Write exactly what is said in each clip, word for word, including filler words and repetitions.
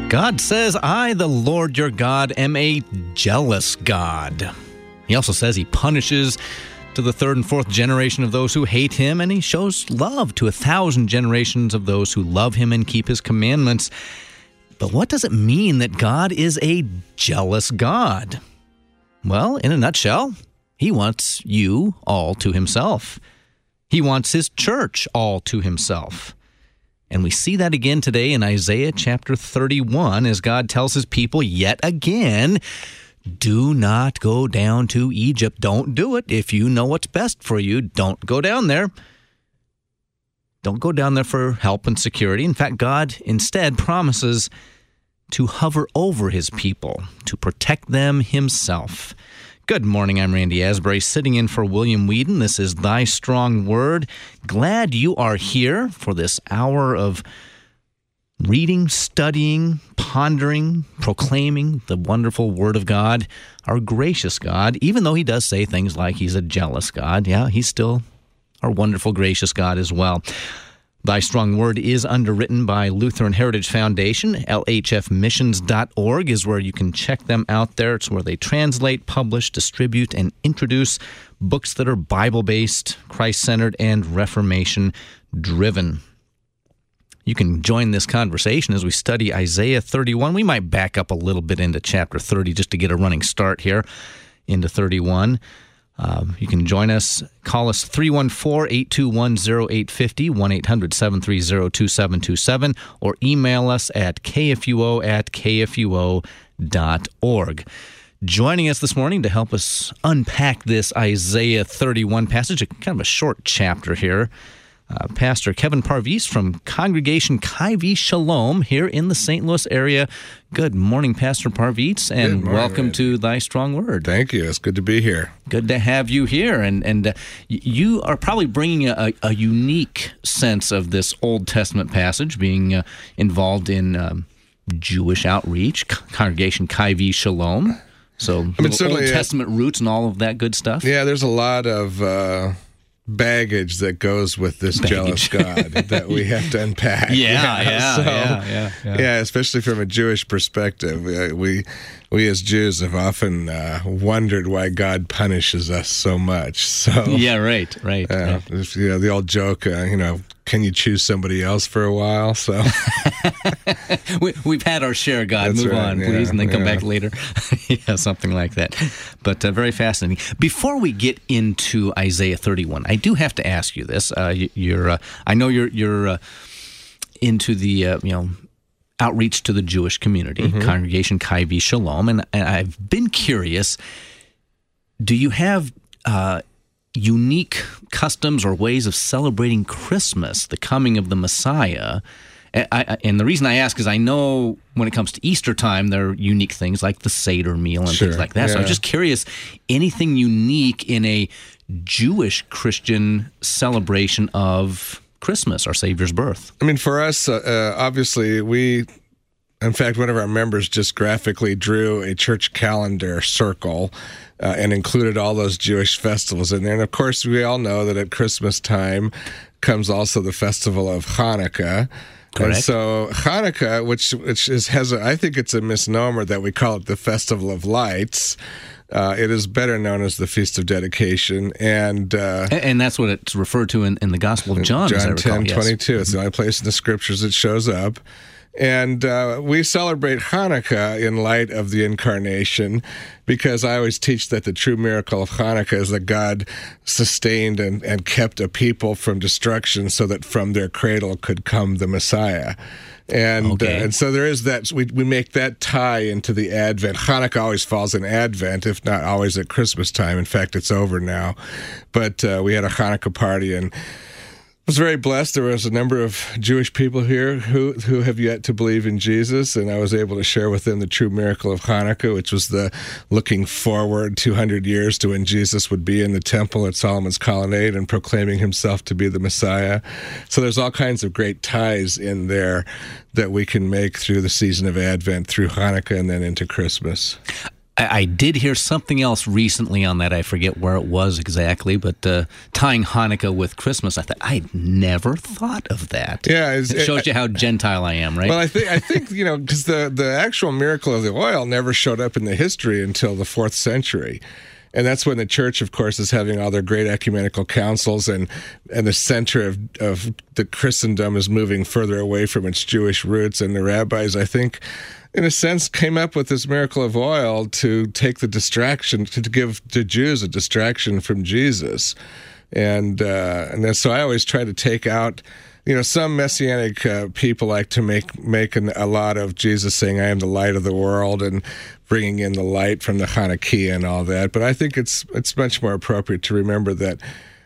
God says, I, the Lord your God, am a jealous God. He also says he punishes to the third and fourth generation of those who hate him, and he shows love to a thousand generations of those who love him and keep his commandments. But what does it mean that God is a jealous God? Well, in a nutshell, he wants you all to himself. He wants his church all to himself. And we see that again today in Isaiah chapter thirty-one as God tells his people yet again, do not go down to Egypt. Don't do it. If you know what's best for you, don't go down there. Don't go down there for help and security. In fact, God instead promises to hover over his people, to protect them himself. Good morning, I'm Randy Asbury, sitting in for William Whedon. This is Thy Strong Word. Glad you are here for this hour of reading, studying, pondering, proclaiming the wonderful Word of God, our gracious God, even though he does say things like he's a jealous God. Yeah, he's still our wonderful, gracious God as well. Thy Strong Word is underwritten by Lutheran Heritage Foundation. L H F missions dot org is where you can check them out there. It's where they translate, publish, distribute, and introduce books that are Bible-based, Christ-centered, and Reformation-driven. You can join this conversation as we study Isaiah thirty-one. We might back up a little bit into chapter thirty just to get a running start here into thirty-one. Um, you can join us. Call us three one four, eight two one, zero eight five zero, one eight hundred, seven three zero, two seven two seven, or email us at k f u o at k f u o dot org. Joining us this morning to help us unpack this Isaiah thirty-one passage, kind of a short chapter here, Uh, Pastor Kevin Parviz from Congregation Kai-Vi Shalom here in the Saint Louis area. Good morning, Pastor Parviz, and morning, welcome Randy. to Thy Strong Word. Thank you. It's good to be here. Good to have you here. And and uh, you are probably bringing a, a unique sense of this Old Testament passage, being uh, involved in um, Jewish outreach, Congregation Kai-Vi Shalom. So I mean, Old Testament roots and all of that good stuff. Yeah, there's a lot of Uh... baggage that goes with this baggage. jealous God that we have to unpack. Yeah, yeah, so, yeah, yeah, yeah. Yeah, especially from a Jewish perspective. We we, we as Jews have often uh, wondered why God punishes us so much. So yeah, right, right. Uh, right. You know, the old joke, uh, you know, can you choose somebody else for a while? So we, we've had our share, God. That's Move right, on, yeah, please, and then come yeah. back later. Yeah, something like that. But uh, very fascinating. Before we get into Isaiah thirty-one, I do have to ask you this. Uh, you, you're, uh, I know you're you're uh, into the uh, you know outreach to the Jewish community, mm-hmm. Congregation Kai-Vi Shalom, and, and I've been curious. Do you have uh, unique customs or ways of celebrating Christmas, the coming of the Messiah? I, I, and the reason I ask is I know when it comes to Easter time, there are unique things like the Seder meal and Sure, things like that. yeah. So I'm just curious, anything unique in a Jewish Christian celebration of Christmas, our Savior's birth? I mean, for us, uh, uh, obviously, we, in fact, one of our members just graphically drew a church calendar circle uh, and included all those Jewish festivals in there. And of course, we all know that at Christmas time comes also the festival of Hanukkah. Correct. And so Hanukkah, which which is has a, I think it's a misnomer that we call it the Festival of Lights. Uh, it is better known as the Feast of Dedication, and uh, and, and that's what it's referred to in, in the Gospel of John. John as I recall. ten Yes. twenty-two. It's the only place in the Scriptures it shows up. And uh, we celebrate Hanukkah in light of the Incarnation, because I always teach that the true miracle of Hanukkah is that God sustained and, and kept a people from destruction so that from their cradle could come the Messiah. And Okay. uh, and so there is that, we, we make that tie into the Advent. Hanukkah always falls in Advent, if not always at Christmas time. In fact, it's over now. But uh, we had a Hanukkah party, and I was very blessed. There was a number of Jewish people here who who have yet to believe in Jesus, and I was able to share with them the true miracle of Hanukkah, which was the looking forward two hundred years to when Jesus would be in the temple at Solomon's Colonnade and proclaiming himself to be the Messiah. So there's all kinds of great ties in there that we can make through the season of Advent, through Hanukkah, and then into Christmas. I, I did hear something else recently on that. I forget where it was exactly, but uh, tying Hanukkah with Christmas, I thought I'd never thought of that. Yeah, it shows you how Gentile I am, right? Well, I think I think you know because the the actual miracle of the oil never showed up in the history until the fourth century. And that's when the church, of course, is having all their great ecumenical councils, and, and the center of, of the Christendom is moving further away from its Jewish roots. And the rabbis, I think, in a sense, came up with this miracle of oil to take the distraction, to give to Jews a distraction from Jesus. And, uh, and then, so I always try to take out, you know, some Messianic uh, people like to make, make an, a lot of Jesus saying, I am the light of the world, and bringing in the light from the Hanukkah and all that. But I think it's it's much more appropriate to remember that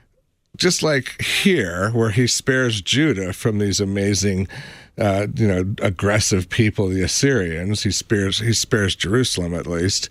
just like here, where he spares Judah from these amazing, uh, you know, aggressive people, the Assyrians, he spares he spares Jerusalem at least.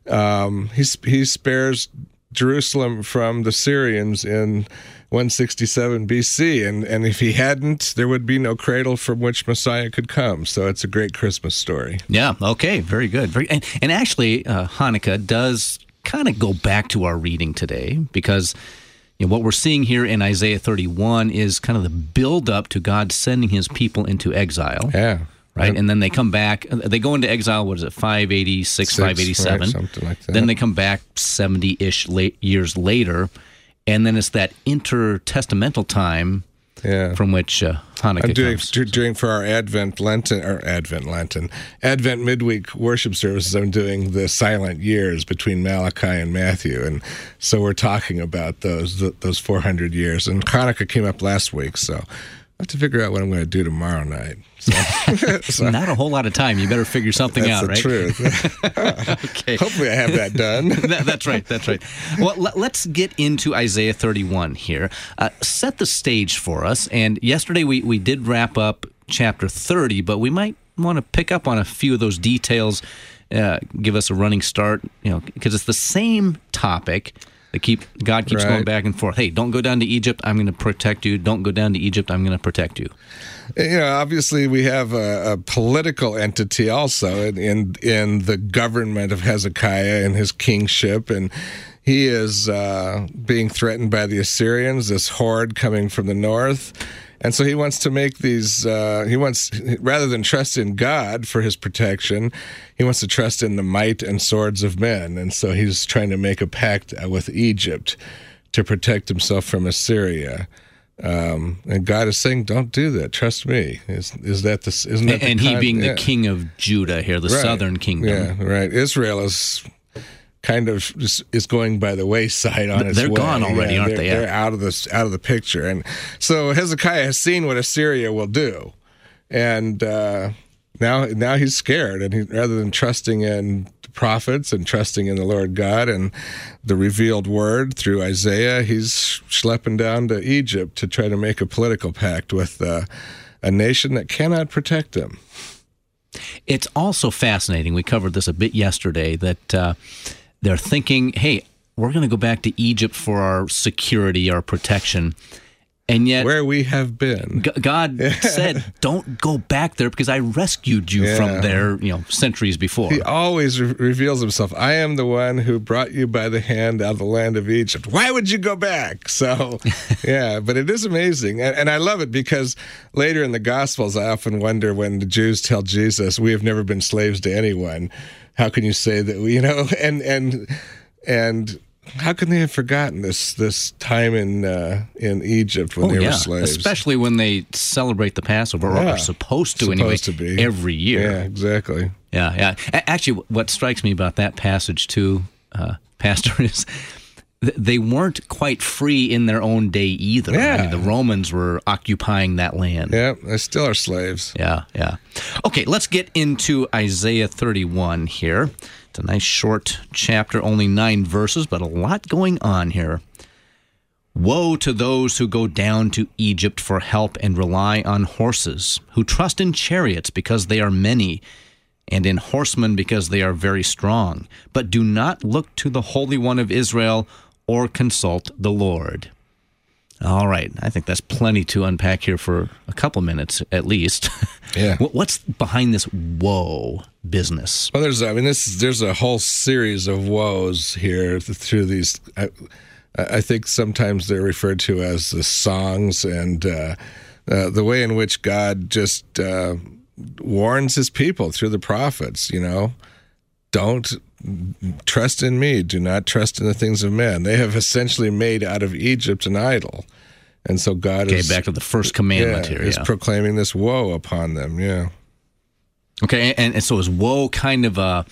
Um, he he spares Jerusalem from the Syrians in one sixty-seven B C, and and if he hadn't, there would be no cradle from which Messiah could come. So it's a great Christmas story. Yeah. Okay. Very good. Very and, and actually, uh, Hanukkah does kind of go back to our reading today, because you know, what we're seeing here in Isaiah thirty-one is kind of the build up to God sending His people into exile. Yeah. Right, and then they come back. They go into exile. What is it? Five eighty six, five eighty seven, right, something like that. Then they come back seventy ish late years later. And then it's that intertestamental time yeah. from which uh, Hanukkah I'm doing, comes. doing for our Advent Lenten, or Advent Lenten, Advent midweek worship services, I'm doing the silent years between Malachi and Matthew. And so we're talking about those those four hundred years. And Hanukkah came up last week, so I have to figure out what I'm going to do tomorrow night. So, so. Not a whole lot of time. You better figure something that's out, right? That's the truth. Okay. Hopefully I have that done. that, that's right. That's right. Well, let, let's get into Isaiah thirty-one here. Uh, set the stage for us. And yesterday we, we did wrap up chapter thirty, but we might want to pick up on a few of those details, uh, give us a running start, you know, because it's the same topic. They keep God keeps right. going back and forth. Hey, don't go down to Egypt. I'm going to protect you. Don't go down to Egypt. I'm going to protect you. You know, obviously we have a, a political entity also in, in in the government of Hezekiah and his kingship, and he is uh, being threatened by the Assyrians, this horde coming from the north. And so he wants to make these, uh, he wants, rather than trust in God for his protection, he wants to trust in the might and swords of men. And so he's trying to make a pact with Egypt to protect himself from Assyria. Um, and God is saying, don't do that. Trust me. Is, is that the, isn't that And the he con- being yeah. the king of Judah here, the right. southern kingdom. Yeah, right. Israel is kind of is, is going by the wayside on its they're way. gone already, yeah, aren't they're, they? Yeah. They're out of this out of the picture, and so Hezekiah has seen what Assyria will do, and uh, now now he's scared, and he, rather than trusting in the prophets and trusting in the Lord God and the revealed word through Isaiah, he's schlepping down to Egypt to try to make a political pact with uh, a nation that cannot protect him. It's also fascinating. We covered this a bit yesterday that. Uh, They're thinking, hey, we're going to go back to Egypt for our security, our protection. And yet, where we have been. G- God said, don't go back there because I rescued you yeah. from there, you know, centuries before. He always re- reveals himself. I am the one who brought you by the hand out of the land of Egypt. Why would you go back? So, yeah, but it is amazing. And, and I love it because later in the Gospels, I often wonder when the Jews tell Jesus, we have never been slaves to anyone. How can you say that we, you know, and, and, and, how can they have forgotten this this time in uh, in Egypt when oh, they yeah. were slaves? Especially when they celebrate the Passover, or yeah. are supposed to supposed anyway, to be. every year. Yeah, exactly. Yeah, yeah. A- Actually, what strikes me about that passage too, uh, Pastor, is th- they weren't quite free in their own day either. Yeah. I mean, the Romans were occupying that land. Yeah, they still are slaves. Yeah, yeah. Okay, let's get into Isaiah thirty-one here. It's a nice short chapter, only nine verses, but a lot going on here. Woe to those who go down to Egypt for help and rely on horses, who trust in chariots because they are many, and in horsemen because they are very strong, but do not look to the Holy One of Israel or consult the Lord. All right, I think that's plenty to unpack here for a couple minutes at least. Yeah. What's behind this woe? business. Well, there's, I mean, this there's a whole series of woes here through these. I, I think sometimes they're referred to as the songs, and uh, uh, the way in which God just uh, warns his people through the prophets, you know, don't trust in me, do not trust in the things of men. They have essentially made out of Egypt an idol. And so God okay, is... back to the first commandment yeah, here. is yeah. proclaiming this woe upon them, yeah. Okay, and, and so is woe kind of a...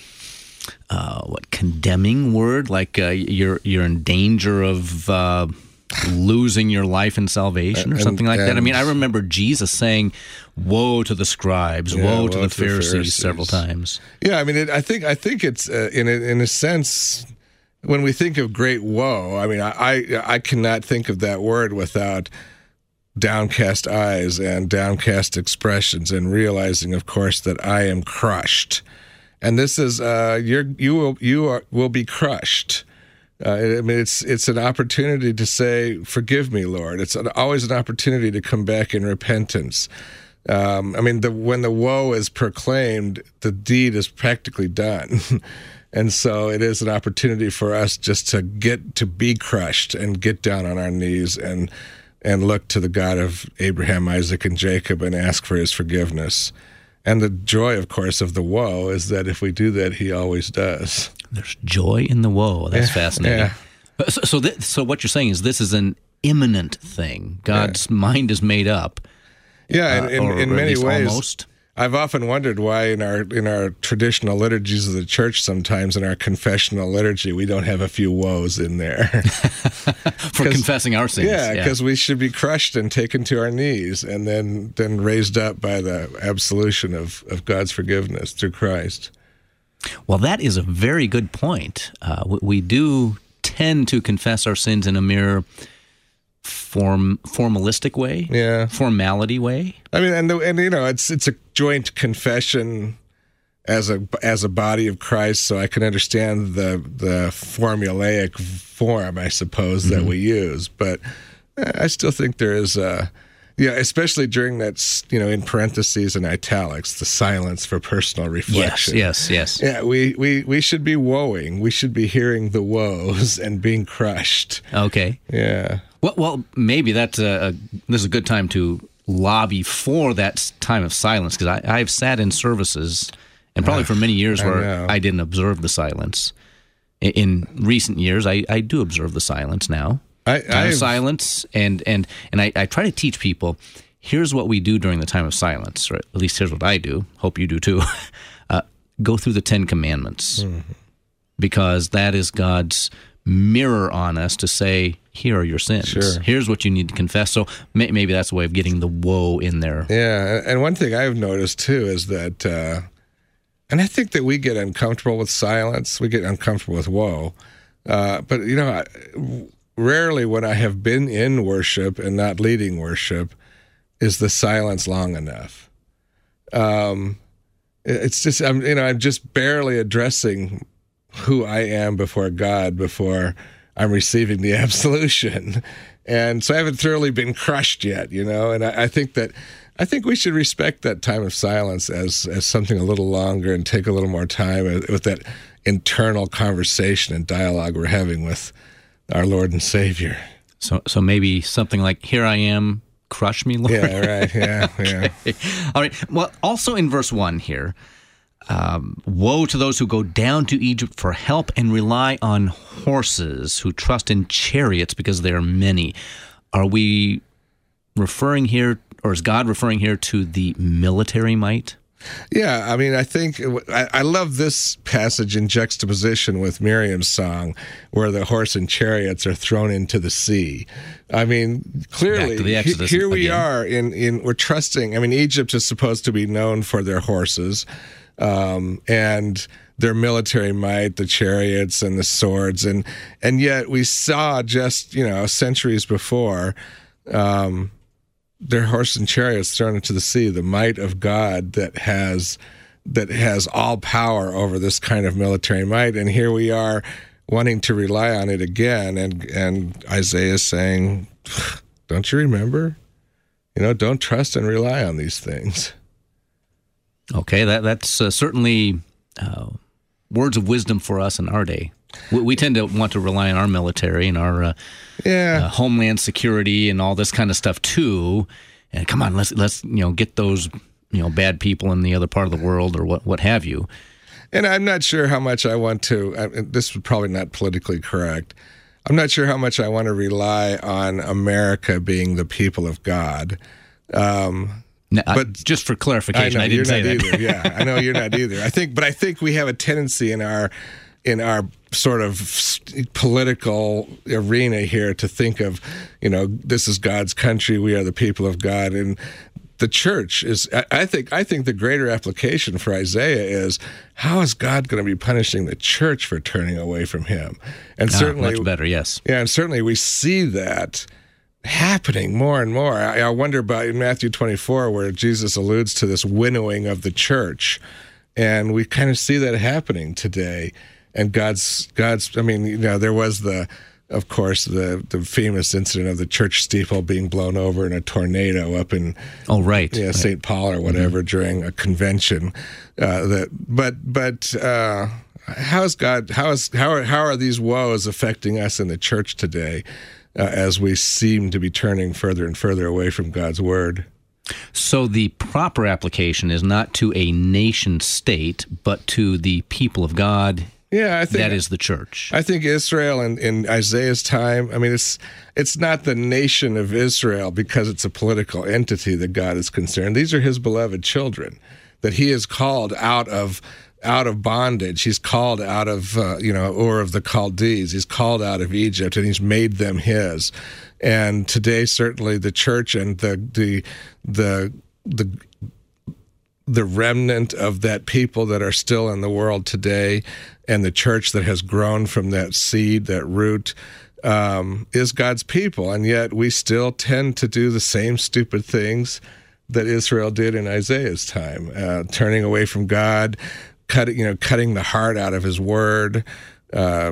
Uh, what, condemning word? Like uh, you're you're in danger of uh, losing your life and salvation or and, something like and, that? I mean, I remember Jesus saying, woe to the scribes, yeah, woe, woe to the to Pharisees, the Pharisees several times. Yeah, I mean, it, I think I think it's, uh, in, a, in a sense, when we think of great woe, I mean, I, I, I cannot think of that word without downcast eyes and downcast expressions and realizing, of course, that I am crushed. And this is uh, you're, you will you are, will be crushed. Uh, I mean, it's it's an opportunity to say, "Forgive me, Lord." It's an, always an opportunity to come back in repentance. Um, I mean, the, when the woe is proclaimed, the deed is practically done, and so it is an opportunity for us just to get to be crushed and get down on our knees and and look to the God of Abraham, Isaac, and Jacob and ask for his forgiveness. And the joy, of course, of the woe is that if we do that, he always does. There's joy in the woe. That's yeah, fascinating. Yeah. So, so, th- so what you're saying is this is an imminent thing. God's yeah. mind is made up. Yeah, in, in, uh, or, in or many ways. Almost. I've often wondered why in our in our traditional liturgies of the church, sometimes in our confessional liturgy, we don't have a few woes in there. For confessing our sins. Yeah, because yeah. we should be crushed and taken to our knees and then, then raised up by the absolution of, of God's forgiveness through Christ. Well, that is a very good point. Uh, we, we do tend to confess our sins in a mere form formalistic way, yeah, formality way. I mean, and the, and you know, it's it's a joint confession as a as a body of Christ, so I can understand the the formulaic form, I suppose, mm-hmm. that we use. But I still think there is a, yeah, especially during that, you know, in parentheses and italics, the silence for personal reflection. Yes, yes, yes. Yeah, we we we should be woeing. We should be hearing the woes and being crushed. Okay. Yeah. Well, well, maybe that's a, a this is a good time to lobby for that time of silence, because I've sat in services, and probably for many years, where I, I didn't observe the silence. In, in recent years, I, I do observe the silence now. I, time I've, of silence, and and and I, I try to teach people. Here's what we do during the time of silence, or at least here's what I do. Hope you do too. uh, go through the Ten Commandments, mm-hmm. because that is God's mirror on us to say, here are your sins. Sure. Here's what you need to confess. So may, maybe that's a way of getting the woe in there. Yeah, and one thing I've noticed too is that, uh, and I think that we get uncomfortable with silence. We get uncomfortable with woe. Uh, but, you know, I, rarely when I have been in worship and not leading worship is the silence long enough. Um, it's just, I'm, you know, I'm just barely addressing who I am before God before I'm receiving the absolution. And so I haven't thoroughly been crushed yet, you know, and I, I think that I think we should respect that time of silence as, as something a little longer and take a little more time with that internal conversation and dialogue we're having with our Lord and Savior. So so maybe something like, here I am, crush me, Lord. Yeah, right, yeah, okay. yeah. All right, well, also in verse one here, Um, woe to those who go down to Egypt for help and rely on horses, who trust in chariots because they are many. Are we referring here, or is God referring here to the military might? Yeah, I mean, I think I, I love this passage in juxtaposition with Miriam's song, where the horse and chariots are thrown into the sea. I mean, clearly, he, here we again. are in, in we're trusting. I mean, Egypt is supposed to be known for their horses. Um, and their military might, the chariots and the swords, and and yet we saw just, you know, centuries before, um, their horse and chariots thrown into the sea, the might of God that has that has all power over this kind of military might, and here we are wanting to rely on it again, and and Isaiah is saying, don't you remember? You know, don't trust and rely on these things. Okay, that that's uh, certainly uh, words of wisdom for us in our day. We, we tend to want to rely on our military and our uh, Yeah. uh, homeland security and all this kind of stuff too. And come on, let's let's you know get those you know bad people in the other part of the world or what what have you. And I'm not sure how much I want to, I, this is probably not politically correct. I'm not sure how much I want to rely on America being the people of God. Um, No, I- But- just for clarification, I, know, I, didn't you're say not that. either. Yeah, I know you're not either. I think, but I think we have a tendency in our in our sort of political arena here to think of, you know, this is God's country. We are the people of God, and the church is. I, I think. I think the greater application for Isaiah is how is God going to be punishing the church for turning away from Him? And Ah, certainly, much better. Yes. yeah, and certainly we see that happening more and more. I, I wonder about in Matthew twenty-four, where Jesus alludes to this winnowing of the church, and we kind of see that happening today. And God's, God's. I mean, you know, there was the, of course, the the famous incident of the church steeple being blown over in a tornado up in Oh, right. yeah, right. Saint Paul or whatever during a convention. Uh, that, but but uh, how is God? How is how are, how are these woes affecting us in the church today, uh, as we seem to be turning further and further away from God's word? So the proper application is not to a nation state, but to the people of God. Yeah, I think That is the church. I think Israel in, in Isaiah's time, I mean, it's it's not the nation of Israel because it's a political entity that God is concerned. These are His beloved children that He has called out of out of bondage. He's called out of, uh, you know, Ur of the Chaldees. He's called out of Egypt, and He's made them His. And today, certainly, the church and the the the the the remnant of that people that are still in the world today, and the church that has grown from that seed, that root, um, is God's people. And yet we still tend to do the same stupid things that Israel did in Isaiah's time, uh, turning away from God, cutting, you know, cutting the heart out of His word, uh,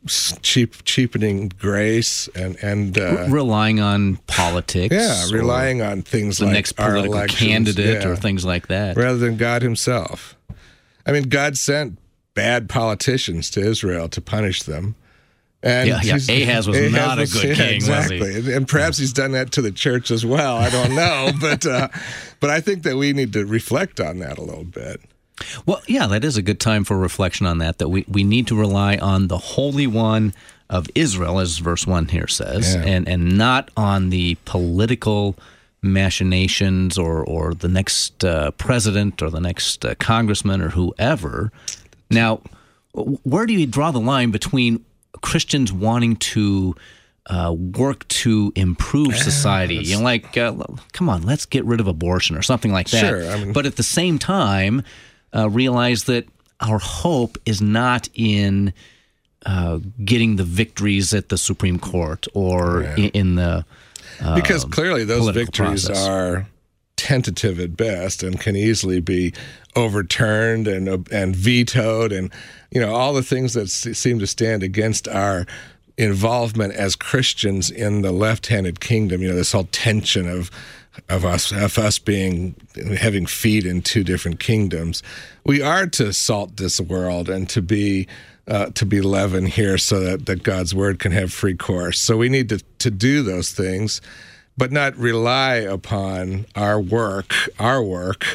cheap, cheapening grace, and and uh, Relying on politics. yeah, or relying on things the like next our political elections, candidate yeah, or things like that. rather than God Himself. I mean, God sent bad politicians to Israel to punish them. And Yeah, yeah. he's- Ahaz was not a good yeah, king, was he? exactly. And, and perhaps he's done that to the church as well. I don't know, but uh, but I think that we need to reflect on that a little bit. Well, yeah, that is a good time for reflection on that, that we, we need to rely on the Holy One of Israel, as verse one here says, Yeah. and, and not on the political machinations or, or the next uh, president or the next uh, congressman or whoever. Now, where do you draw the line between Christians wanting to uh, work to improve society? You know, like, uh, come on, let's get rid of abortion or something like that. Sure, I mean- but at the same time, uh, realize that our hope is not in uh, getting the victories at the Supreme Court or Yeah. in, in the uh, Because clearly those political victories process. are tentative at best and can easily be overturned and and vetoed, and you know all the things that s- seem to stand against our involvement as Christians in the left-handed kingdom. You know, this whole tension of of us of us being having feet in two different kingdoms. We are to salt this world and to be uh, to be leaven here, so that, that God's word can have free course. So we need to to do those things, but not rely upon our work, our work,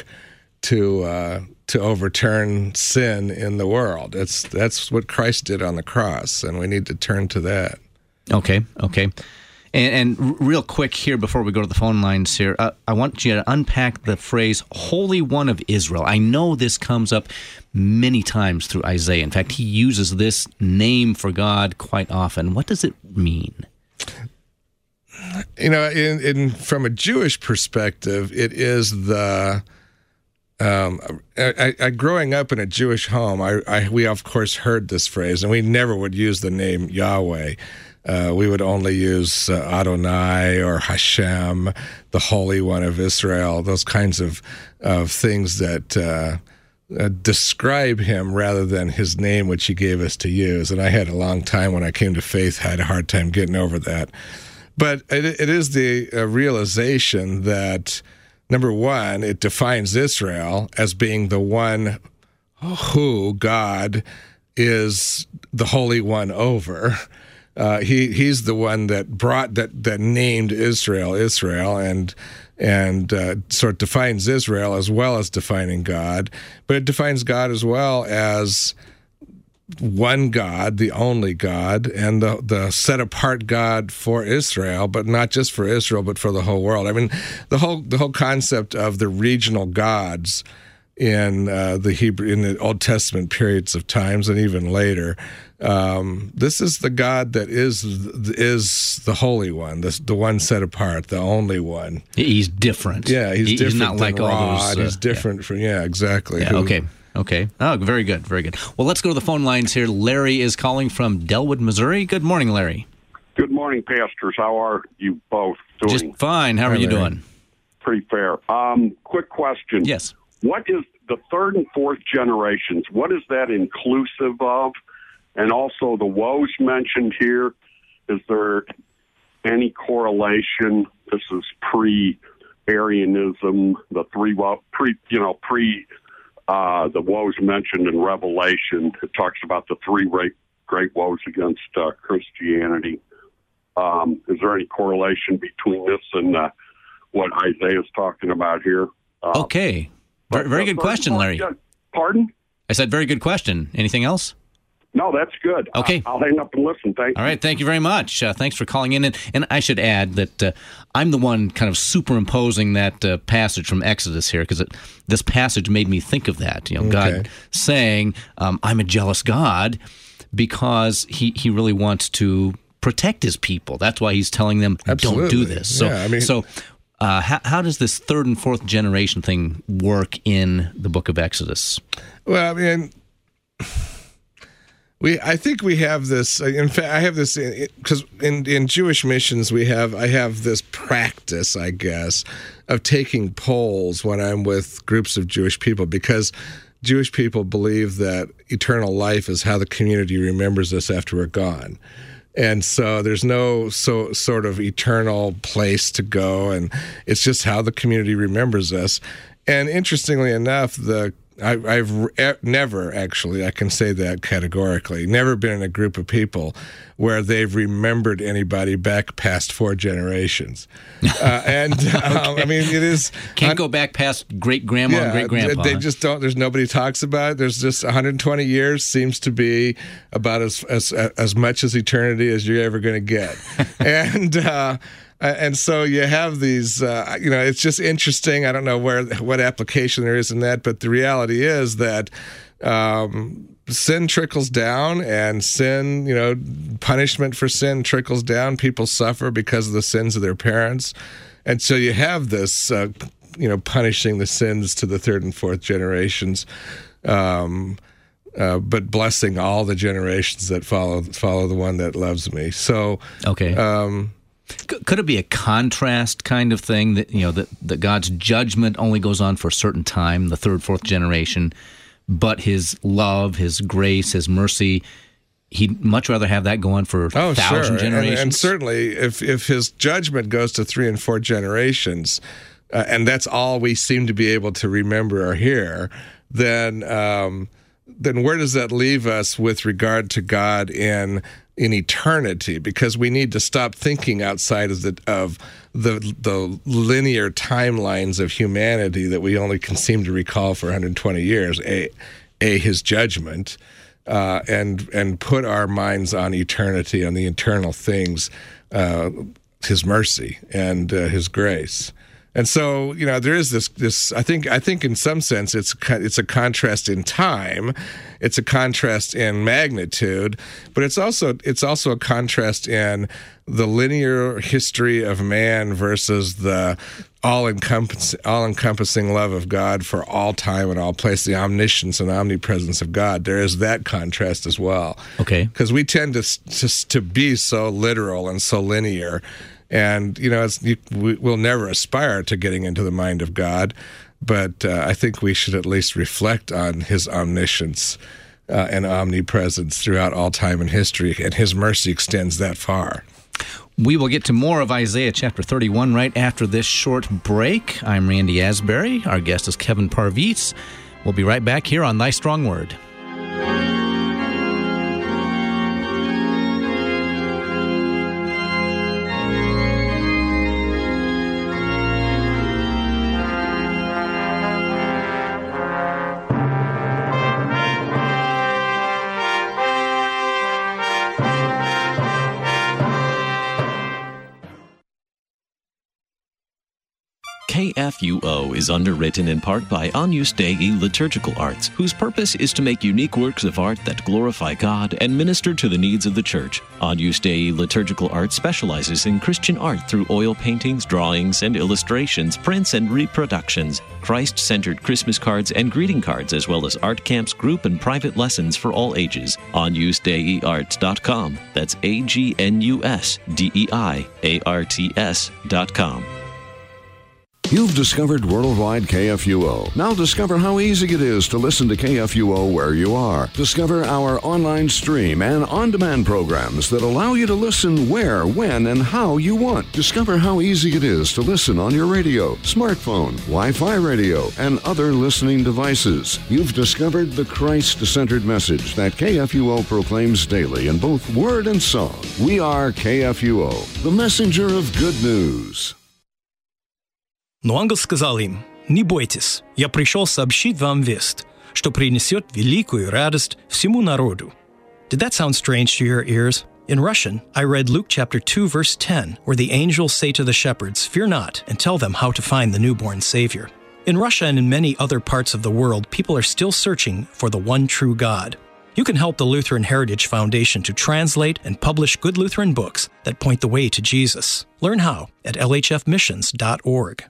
to uh, to overturn sin in the world. That's that's what Christ did on the cross, and we need to turn to that. Okay, okay. And, and r- real quick here before we go to the phone lines here, uh, I want you to unpack the phrase Holy One of Israel. I know this comes up many times through Isaiah. In fact, he uses this name for God quite often. What does it mean? You know, in, in from a Jewish perspective, it is the um, I, I, growing up in a Jewish home, I, I we of course heard this phrase, and we never would use the name Yahweh. Uh, we would only use uh, Adonai or Hashem, the Holy One of Israel, those kinds of of things that uh, uh, describe Him rather than His name, which He gave us to use. And I had a long time when I came to faith, had a hard time getting over that. But it, it is the uh, realization that number one, it defines Israel as being the one who God is the Holy One over. Uh, he he's the one that brought that that named Israel Israel and and uh, sort of defines Israel as well as defining God, but it defines God as well as one God, the only God, and the the set apart God for Israel, but not just for Israel, but for the whole world. I mean, the whole the whole concept of the regional gods in uh, the Hebrew in the Old Testament periods of times and even later. Um, this is the God that is is the Holy One, the the one set apart, the only one. He's different. Yeah, he's he, different. He's not than like Rod. all those. Uh, he's different yeah. from yeah, exactly. Yeah, Who, okay. Okay. Oh, very good. Very good. Well, let's go to the phone lines here. Larry is calling from Delwood, Missouri. Good morning, Larry. Good morning, pastors. How are you both doing? Just fine. How are Hi, you Larry. doing? Pretty fair. Um, quick question. Yes. What is the third and fourth generations? What is that inclusive of? And also the woes mentioned here, is there any correlation? This is pre-Arianism, the three wo- pre, you know, pre uh, the woes mentioned in Revelation. It talks about the three great, great woes against uh, Christianity. Um, is there any correlation between this and uh, what Isaiah is talking about here? Uh, Okay. Very, very good question, Larry. Pardon? I said very good question. Anything else? No, that's good. Okay. I'll, I'll hang up and listen. Thank you. All right. Thank you very much. Uh, thanks for calling in. And, and I should add that uh, I'm the one kind of superimposing that uh, passage from Exodus here, because this passage made me think of that. You know, God Okay. saying, um, I'm a jealous God, because he, he really wants to protect his people. That's why he's telling them, Absolutely. don't do this. So, Yeah, I mean- so uh, how, how does this third and fourth generation thing work in the book of Exodus? Well, I mean, we I think we have this. In fact, I have this because in, in Jewish missions we have I have this practice, I guess, of taking polls when I'm with groups of Jewish people, because Jewish people believe that eternal life is how the community remembers us after we're gone. And so there's no so sort of eternal place to go, and it's just how the community remembers us. And interestingly enough, the I, I've re- never actually, I can say that categorically, never been in a group of people where they've remembered anybody back past four generations. Uh, and um, I mean, it is Can't go back past great grandma and great grandpa. They just don't. There's nobody talks about it. There's just one hundred twenty years seems to be about as as as much as eternity as you're ever going to get, and. Uh, And so you have these, uh, you know, it's just interesting. I don't know where what application there is in that, but the reality is that um, sin trickles down, and sin, you know, punishment for sin trickles down. People suffer because of the sins of their parents. And so you have this, uh, you know, punishing the sins to the third and fourth generations, um, uh, but blessing all the generations that follow follow the one that loves me. So, Okay. um, C- Could it be a contrast kind of thing that, you know, that, that God's judgment only goes on for a certain time, the third, fourth generation, but his love, his grace, his mercy, he'd much rather have that go on for Oh, a thousand sure. generations? And, and certainly, if if his judgment goes to three and four generations, uh, and that's all we seem to be able to remember or hear, then um, then where does that leave us with regard to God in in eternity? Because we need to stop thinking outside of the of the the linear timelines of humanity that we only can seem to recall for one hundred twenty years. A, a his judgment. Uh, and and put our minds on eternity, on the eternal things, uh, His mercy and uh, His grace, and so you know there is this this. I think I think in some sense it's it's a contrast in time, it's a contrast in magnitude, but it's also it's also a contrast in the linear history of man versus the all-encompassing, all-encompassing love of God for all time and all place, the omniscience and omnipresence of God. There is that contrast as well. Okay. Because we tend to just to be so literal and so linear, and you know, it's, you, we, we'll never aspire to getting into the mind of God, but uh, I think we should at least reflect on His omniscience uh, and omnipresence throughout all time and history, and His mercy extends that far. We will get to more of Isaiah chapter thirty-one right after this short break. I'm Randy Asbury. Our guest is Kevin Parviz. We'll be right back here on Thy Strong Word. K F U O is underwritten in part by Agnus Dei Liturgical Arts, whose purpose is to make unique works of art that glorify God and minister to the needs of the Church. Agnus Dei Liturgical Arts specializes in Christian art through oil paintings, drawings, and illustrations, prints, and reproductions, Christ-centered Christmas cards and greeting cards, as well as art camps, group, and private lessons for all ages. agnus dei arts dot com. That's A G N U S D E I A R T S dot com. You've discovered Worldwide K F U O. Now discover how easy it is to listen to K F U O where you are. Discover our online stream and on-demand programs that allow you to listen where, when, and how you want. Discover how easy it is to listen on your radio, smartphone, Wi-Fi radio, and other listening devices. You've discovered the Christ-centered message that K F U O proclaims daily in both word and song. We are K F U O, the messenger of good news. Но ангел сказал им: «Не бойтесь, я пришел сообщить вам весть, что принесет великую радость всему народу». Did that sound strange to your ears? In Russian, I read Luke chapter two, verse ten, where the angels say to the shepherds, "Fear not," and tell them how to find the newborn Savior. In Russia and in many other parts of the world, people are still searching for the one true God. You can help the Lutheran Heritage Foundation to translate and publish good Lutheran books that point the way to Jesus. Learn how at L H F missions dot org.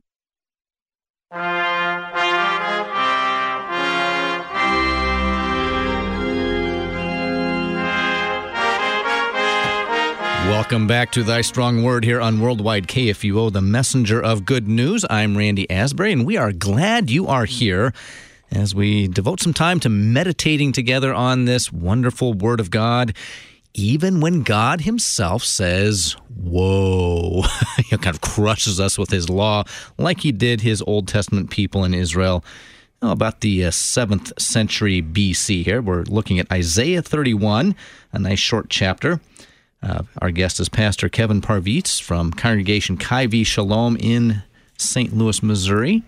Welcome back to Thy Strong Word here on Worldwide K F U O, the messenger of good news. I'm Randy Asbury, and we are glad you are here as we devote some time to meditating together on this wonderful Word of God, even when God himself says, whoa, he kind of crushes us with his law like he did his Old Testament people in Israel. Oh, about the uh, seventh century B C here. We're looking at Isaiah thirty-one, a nice short chapter. Uh, our guest is Pastor Kevin Parviz from Congregation Kai-Vi Shalom in Saint Louis, Missouri.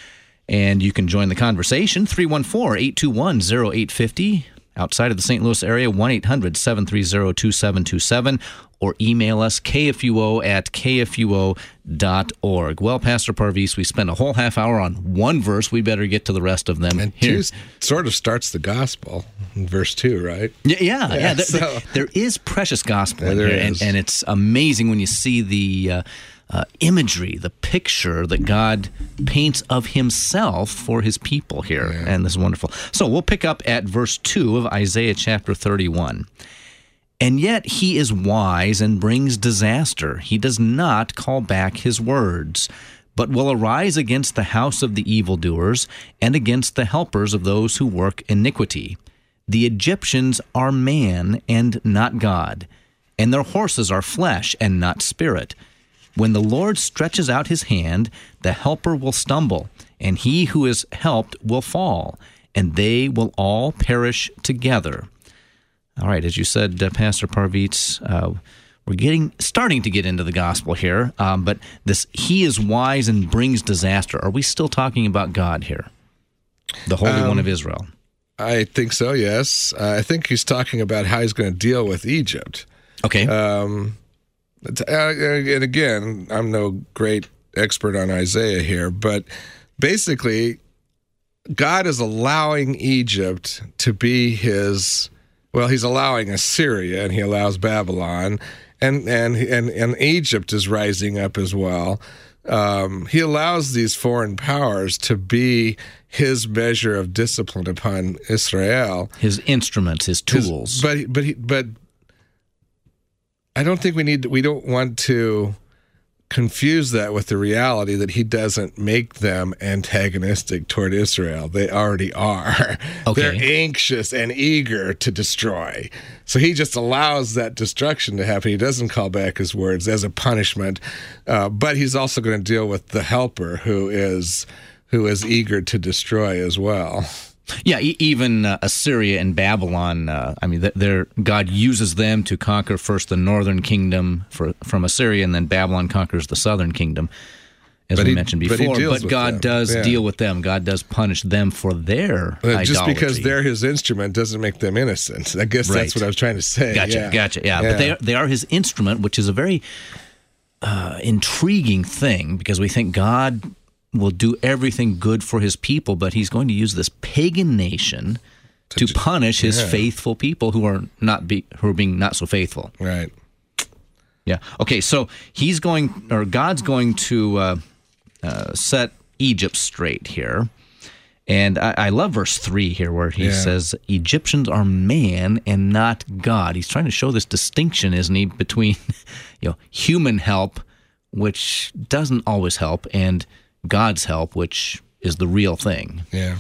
And you can join the conversation, three one four, eight two one, zero eight five zero. Outside of the Saint Louis area, one eight hundred, seven three zero, two seven two seven, or email us, k f u o at k f u o dot org. Well, Pastor Parviz, we spent a whole half hour on one verse. We better get to the rest of them. And two sort of starts the gospel in verse two, right? Yeah, yeah. yeah, yeah. There, so. there, there is precious gospel yeah, in there here, is. and, and it's amazing when you see the uh, uh, imagery, the picture that God paints of himself for his people here, yeah. and this is wonderful. So we'll pick up at verse two of Isaiah chapter thirty-one. And yet he is wise and brings disaster. He does not call back his words, but will arise against the house of the evildoers and against the helpers of those who work iniquity. The Egyptians are man and not God, and their horses are flesh and not spirit. When the Lord stretches out his hand, the helper will stumble, and he who is helped will fall, and they will all perish together. All right, as you said, uh, Pastor Parviz, uh, we're getting starting to get into the gospel here, um, but this he is wise and brings disaster. Are we still talking about God here, the Holy um, One of Israel? I think so, yes. Uh, I think he's talking about how he's going to deal with Egypt. Okay. Um, uh, and again, I'm no great expert on Isaiah here, but basically, God is allowing Egypt to be his... Well, he's allowing Assyria, and he allows Babylon, and and and, and Egypt is rising up as well. Um, he allows these foreign powers to be his measure of discipline upon Israel. His instruments, his tools. His, but but he, but I don't think we need. We don't want to confuse that with the reality that he doesn't make them antagonistic toward Israel. They already are. Okay. They're anxious and eager to destroy. So he just allows that destruction to happen. He doesn't call back his words as a punishment, uh, but he's also going to deal with the helper who is who is eager to destroy as well. Yeah, e- even uh, Assyria and Babylon, uh, I mean, they're, God uses them to conquer first the northern kingdom for, from Assyria, and then Babylon conquers the southern kingdom, as But we he- mentioned but he before. deals But, with God them. does Yeah. deal with them. God does punish them for their But idolatry. just because they're his instrument doesn't make them innocent. I guess Right. that's what I was trying to say. Gotcha, yeah. gotcha, yeah. But they are, they are his instrument, which is a very uh, intriguing thing, because we think God will do everything good for his people, but he's going to use this pagan nation to, ju- punish his yeah. faithful people who are not be who are being not so faithful. Right. Yeah. Okay. So he's going, or God's going to uh, uh, set Egypt straight here, and I, I love verse three here, where he Yeah. says, "Egyptians are man and not God." He's trying to show this distinction, isn't he, between you know human help, which doesn't always help, and God's help, which is the real thing. Yeah.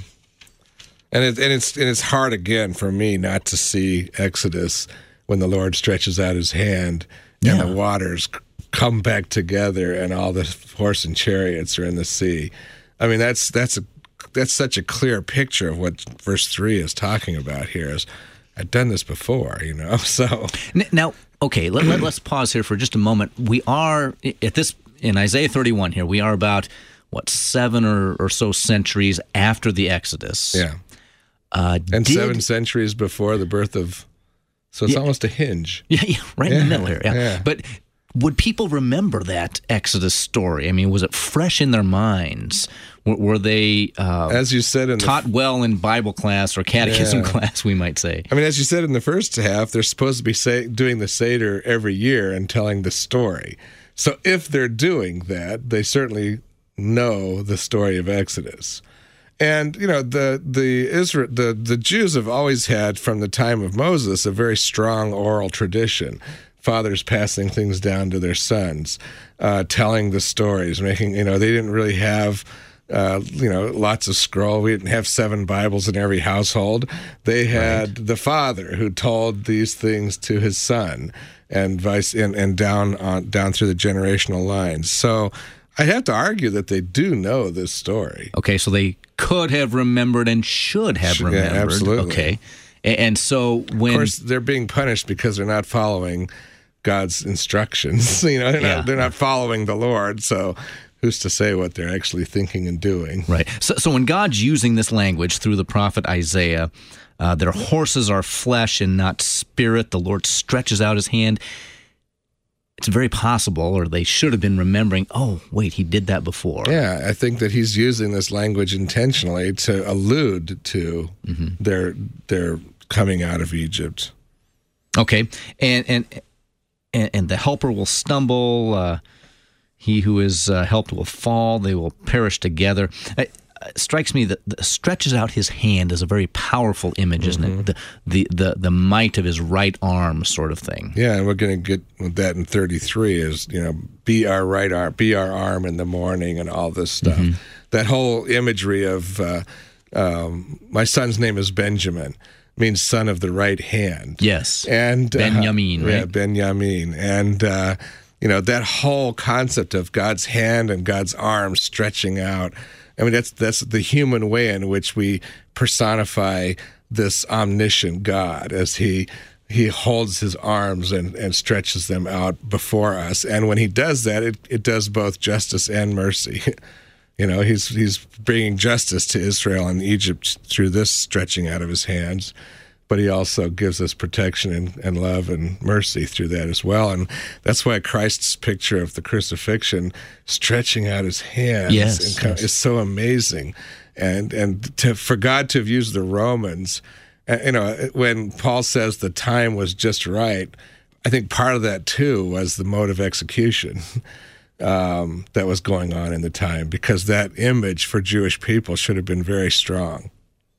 And it, and it's and it's hard again for me not to see Exodus when the Lord stretches out his hand and Yeah. the waters c- come back together and all the horse and chariots are in the sea. I mean, that's that's a that's such a clear picture of what verse three is talking about here. Is I've done this before, you know. So N- Now, okay, let, let, let's pause here for just a moment. We are at this in Isaiah thirty-one here. We are about what seven or, or so centuries after the Exodus. yeah, Uh, and did- seven centuries before the birth of. So it's Yeah. almost a hinge. Yeah, yeah, right in the Yeah, middle here. Yeah. yeah. But would people remember that Exodus story? I mean, was it fresh in their minds? Were, were they uh, As you said in the taught well in Bible class or catechism Yeah. class, we might say? I mean, as you said in the first half, they're supposed to be say, doing the Seder every year and telling the story. So if they're doing that, they certainly know the story of Exodus. And you know, the the Israel the, the Jews have always had, from the time of Moses, a very strong oral tradition. Fathers passing things down to their sons, uh, telling the stories, making you know they didn't really have. Uh, you know, lots of scroll. We didn't have seven Bibles in every household. They had the father who told these things to his son, and vice and, and down on down through the generational lines. So I'd have to argue that they do know this story. Okay, so they could have remembered and should have Should- yeah, remembered. absolutely. Okay. A- And so when Of course, they're being punished because they're not following God's instructions. You know, they're, Yeah. not, they're not following the Lord. So who's to say what they're actually thinking and doing? Right. So, so when God's using this language through the prophet Isaiah, uh, their horses are flesh and not spirit. The Lord stretches out his hand. It's very possible, or they should have been remembering, oh, wait, he did that before. Yeah, I think that he's using this language intentionally to allude to Mm-hmm. their their coming out of Egypt. Okay. And and and, and the helper will stumble. Uh, he who is uh, helped will fall. They will perish together. It, it strikes me that the, stretches out his hand is a very powerful image, isn't it? The, the the the might of his right arm, sort of thing. Yeah, and we're going to get with that in thirty-three is, you know, be our right arm, be our arm in the morning and all this stuff. Mm-hmm. That whole imagery of uh, um, my son's name is Benjamin, means son of the right hand. Yes. And uh, Benjamin, Yeah, right? Benjamin. And, uh, you know, that whole concept of God's hand and God's arm stretching out. I mean, that's that's the human way in which we personify this omniscient God as he he holds his arms and, and stretches them out before us. And when he does that, it, it does both justice and mercy. You know, he's he's bringing justice to Israel and Egypt through this stretching out of his hands, but he also gives us protection and, and love and mercy through that as well. And that's why Christ's picture of the crucifixion, stretching out his hands, Yes, and co- yes. is so amazing. And and to, for God to have used the Romans, uh, you know, when Paul says the time was just right, I think part of that too was the mode of execution. Um, that was going on in the time, because that image for Jewish people should have been very strong.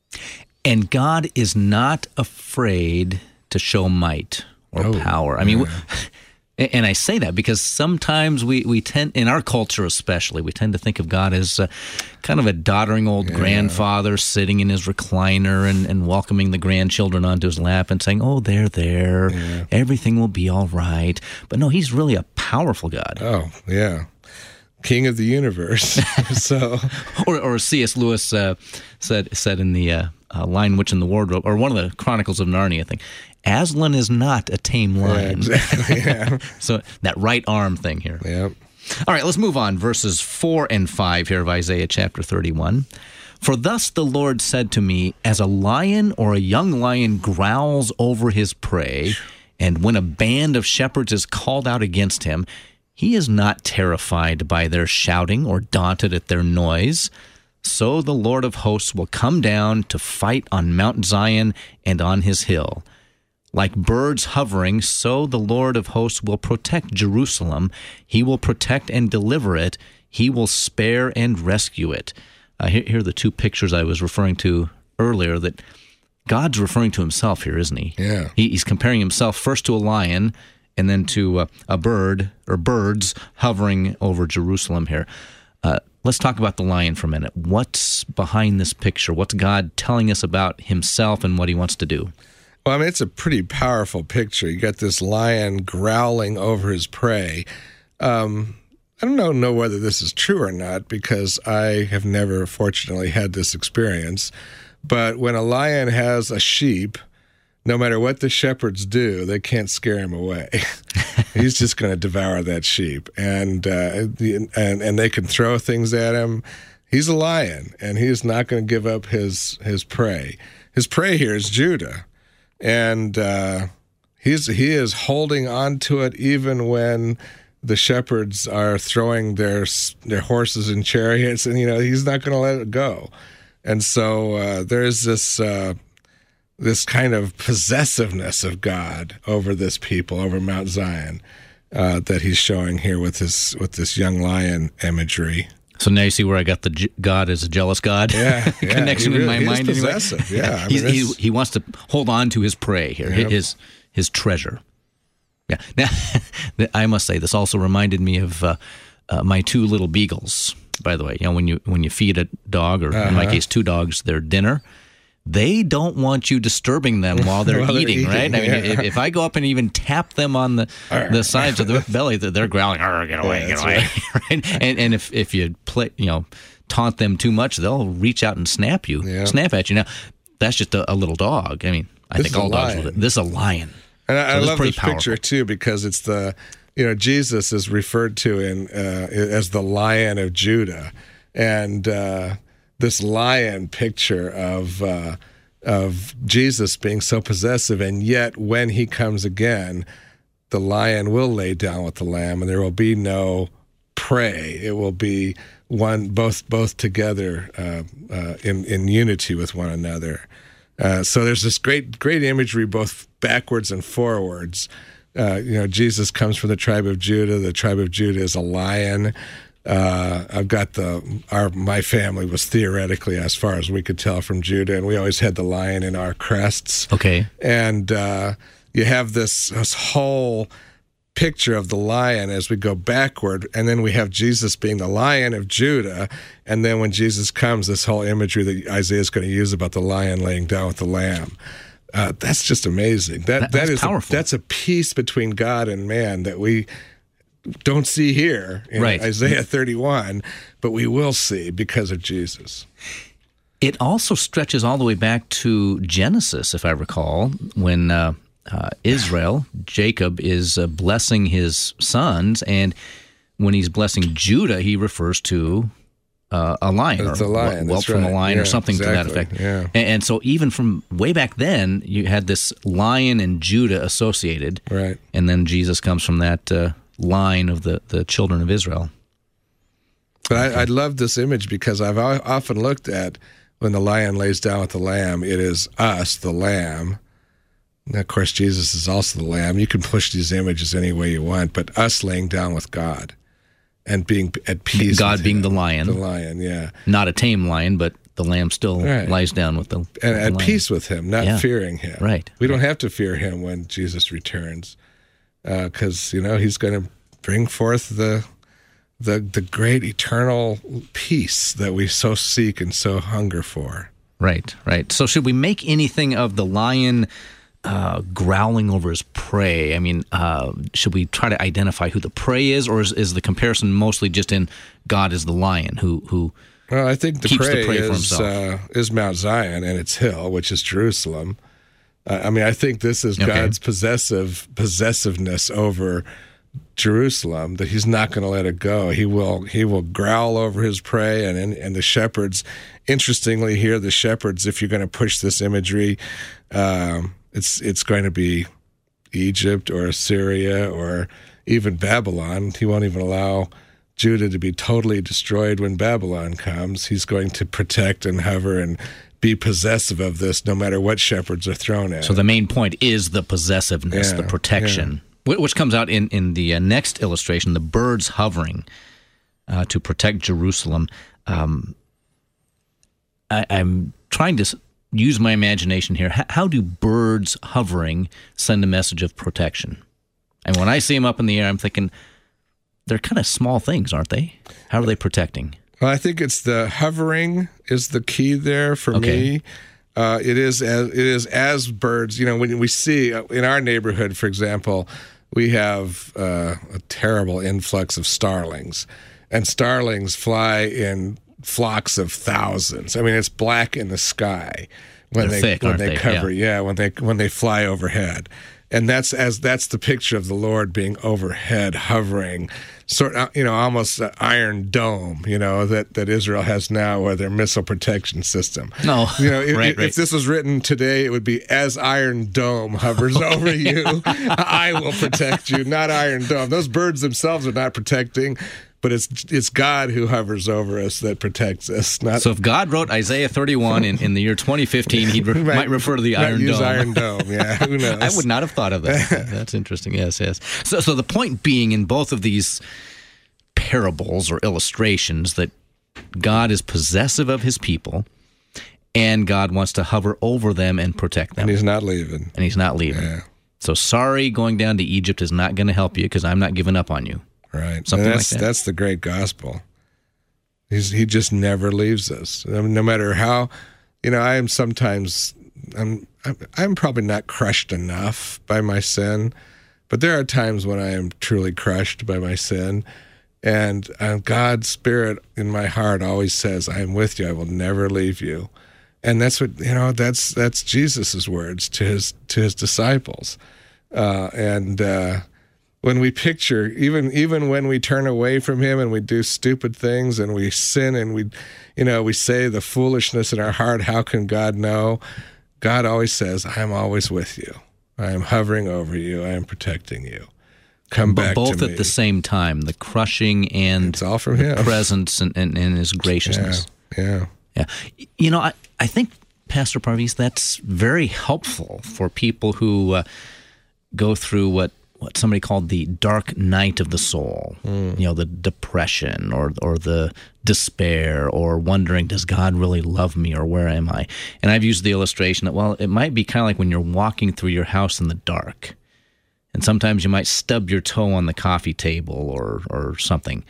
And God is not afraid to show might or Oh, power. I mean, And I say that because sometimes we, we tend, in our culture especially, we tend to think of God as uh, kind of a doddering old yeah. grandfather sitting in his recliner and, and welcoming the grandchildren onto his lap and saying, oh, they're there, yeah. everything will be all right. But no, he's really a powerful God. Oh, yeah. King of the universe. so, or, or C S. Lewis uh, said said in the uh, uh, Lion, Witch, and the Wardrobe, or one of the Chronicles of Narnia, I think, Aslan is not a tame lion. Yeah, exactly, yeah. So that right arm thing here. Yep. All right, let's move on. Verses four and five here of Isaiah chapter thirty-one. For thus the Lord said to me, as a lion or a young lion growls over his prey, and when a band of shepherds is called out against him, he is not terrified by their shouting or daunted at their noise. So the Lord of hosts will come down to fight on Mount Zion and on his hill. Like birds hovering, so the Lord of hosts will protect Jerusalem. He will protect and deliver it. He will spare and rescue it. Uh, here, here are the two pictures I was referring to earlier, that God's referring to himself here, isn't he? Yeah. He, he's comparing himself first to a lion and then to uh, a bird or birds hovering over Jerusalem here. Uh, let's talk about the lion for a minute. What's behind this picture? What's God telling us about himself and what he wants to do? Well, I mean, it's a pretty powerful picture. You got this lion growling over his prey. Um, I don't know, know whether this is true or not, because I have never, fortunately, had this experience. But when a lion has a sheep, no matter what the shepherds do, they can't scare him away. He's just going to devour that sheep. And, uh, and and they can throw things at him. He's a lion, and he's not going to give up his, his prey. His prey here is Judah. And uh, he's he is holding on to it even when the shepherds are throwing their their horses and chariots, and you know he's not going to let it go. And so uh, there's this uh, this kind of possessiveness of God over this people, over Mount Zion, uh, that he's showing here with this with this young lion imagery. So now you see where I got the J- God as a jealous God yeah, yeah. connection really, in my he mind. He's possessive, anyway. yeah. I He's, mean, he, he wants to hold on to his prey here, yep. his his treasure. Yeah. Now, I must say, this also reminded me of uh, uh, my two little beagles. By the way, you know, when you when you feed a dog, or uh-huh. in my case, two dogs, their dinner, they don't want you disturbing them while they're, while eating, they're right? eating, I mean, yeah. if, if I go up and even tap them on the the sides of the belly, they're growling, "Get away, yeah, get away!" Right. right? And and if if you play, you know, taunt them too much, they'll reach out and snap you, yeah. snap at you. Now, that's just a, a little dog. I mean, I this think all dogs will. This is a lion. And I, so I love this powerful. picture too, because it's the, you know, Jesus is referred to in uh, as the Lion of Judah, and uh, this lion picture of uh, of Jesus being so possessive, and yet when he comes again, the lion will lay down with the lamb, and there will be no prey. It will be one, both both together uh, uh, in in unity with one another. Uh, so there's this great great imagery both backwards and forwards. Uh, you know, Jesus comes from the tribe of Judah. The tribe of Judah is a lion. Uh, I've got the our my family was theoretically, as far as we could tell, from Judah, and we always had the lion in our crests. Okay, and uh, you have this this whole picture of the lion as we go backward, and then we have Jesus being the Lion of Judah, and then when Jesus comes, this whole imagery that Isaiah is going to use about the lion laying down with the lamb. Uh, that's just amazing. That that, that is powerful. A, that's a peace between God and man that we don't see here in right. Isaiah thirty-one, but we will see because of Jesus. It also stretches all the way back to Genesis, if I recall, when uh, uh, Israel, Jacob, is uh, blessing his sons, and when he's blessing Judah, he refers to uh, a lion, it's or a lion. wealth from right. a lion, yeah, or something exactly. to that effect. Yeah. And, and so even from way back then, you had this lion and Judah associated, right? And then Jesus comes from that uh, line of the, the children of Israel. But I, I love this image because I've often looked at when the lion lays down with the lamb, it is us, the lamb. And of course, Jesus is also the lamb. You can push these images any way you want, but us laying down with God and being at peace. God with being him. the lion. The lion, yeah. Not a tame lion, but the lamb still right. lies down with the And with at the peace with him, not yeah. fearing him. Right. We don't have to fear him when Jesus returns. because uh, you know he's going to bring forth the the the great eternal peace that we so seek and so hunger for. Right, right. So should we make anything of the lion uh, growling over his prey? I mean, uh, should we try to identify who the prey is, or is, is the comparison mostly just in God is the lion who who well, I think the keeps prey the prey for is, himself? Uh, is Mount Zion and its hill, which is Jerusalem. Uh, I mean, I think this is Okay. God's possessive possessiveness over Jerusalem, that he's not going to let it go. He will he will growl over his prey, and, and and the shepherds, interestingly here, the shepherds, if you're going to push this imagery, um, it's it's going to be Egypt or Assyria or even Babylon. He won't even allow Judah to be totally destroyed when Babylon comes. He's going to protect and hover and be possessive of this no matter what shepherds are thrown at. So the main point is the possessiveness, Yeah, the protection, wh- which comes out in, in the uh, next illustration, the birds hovering uh, to protect Jerusalem. Um, I, I'm trying to s- use my imagination here. H- how do birds hovering send a message of protection? And when I see them up in the air, I'm thinking, they're kind of small things, aren't they? How are they protecting? Well, I think it's the hovering is the key there for Okay. me. Uh, it is as it is as birds. You know, when we see uh, in our neighborhood, for example, we have uh, a terrible influx of starlings, and starlings fly in flocks of thousands. I mean, it's black in the sky when They're they thick, when aren't they they? cover. Yeah. Yeah, when they when they fly overhead. And that's as that's the picture of the Lord being overhead, hovering, sort of, you know, almost an iron dome, you know, that, that Israel has now, or their missile protection system. No, you know, if, right, if, right. if this was written today, it would be as Iron Dome hovers over you, I will protect you, not Iron Dome. Those birds themselves are not protecting, but it's it's God who hovers over us that protects us. Not So if God wrote Isaiah thirty-one in, in the year twenty fifteen, he re- might, refer to the might Iron use Dome. Iron Dome. Yeah, who knows? I would not have thought of that. That's interesting. Yes, yes. So, so the point being in both of these parables or illustrations that God is possessive of his people, and God wants to hover over them and protect them. And he's not leaving. And he's not leaving. Yeah. So sorry, going down to Egypt is not going to help you because I'm not giving up on you. Right. Something and that's, like that. That's the great gospel. He's, he just never leaves us. I mean, no matter how, you know, I am sometimes, I'm, I'm, I'm probably not crushed enough by my sin, but there are times when I am truly crushed by my sin. And uh, God's Spirit in my heart always says, I am with you. I will never leave you. And that's what, you know, that's, that's Jesus's words to his, to his disciples. Uh, and, uh, when we picture, even even when we turn away from him and we do stupid things and we sin and we, you know, we say the foolishness in our heart, how can God know? God always says, I am always with you. I am hovering over you. I am protecting you. Come But back both to me. at the same time, the crushing and It's all from the him. presence and, and, and his graciousness. Yeah, yeah. Yeah. You know, I, I think, Pastor Parviz, that's very helpful for people who uh, go through what, what somebody called the dark night of the soul, mm. you know, the depression or or the despair or wondering, does God really love me or where am I? And I've used the illustration that, well, it might be kind of like when you're walking through your house in the dark. And sometimes you might stub your toe on the coffee table or or something.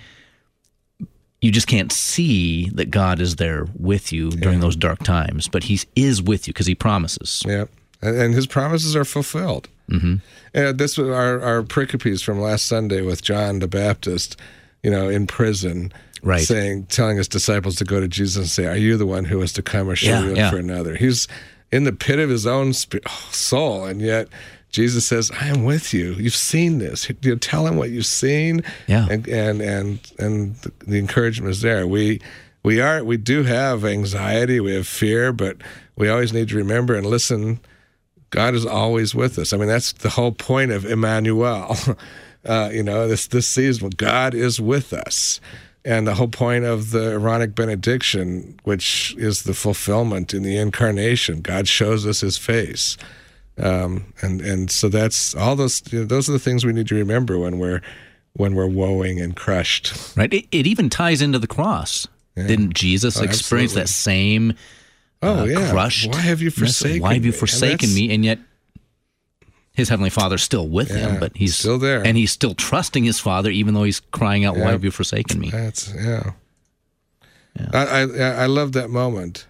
You just can't see that God is there with you during Yeah. those dark times, but he is with you because he promises. Yeah, and, and his promises are fulfilled. Mm-hmm. And this was our, our pericopes from last Sunday with John the Baptist, you know, in prison, Right. saying, telling his disciples to go to Jesus and say, "Are you the one who is to come, or shall Yeah, we look yeah. for another?" He's in the pit of his own sp- soul, and yet Jesus says, "I am with you. You've seen this. You tell him what you've seen." Yeah. and and and and the, the encouragement is there. We we are we do have anxiety, we have fear, but we always need to remember and listen. God is always with us. I mean, that's the whole point of Emmanuel. Uh, you know, this this season, God is with us. And the whole point of the Aaronic benediction, which is the fulfillment in the incarnation, God shows us his face. Um, and, and so that's all those, you know, those are the things we need to remember when we're, when we're woeing and crushed. Right. It, it even ties into the cross. Yeah. Didn't Jesus Oh, experience absolutely. that same Oh, uh, yeah. crushed? Why have you forsaken Why have you me? And forsaken that's- me? And yet his Heavenly Father's still with Yeah, him, but he's still there. And he's still trusting his Father, even though he's crying out, Yeah. why have you forsaken me? That's, yeah. Yeah. I, I, I love that moment.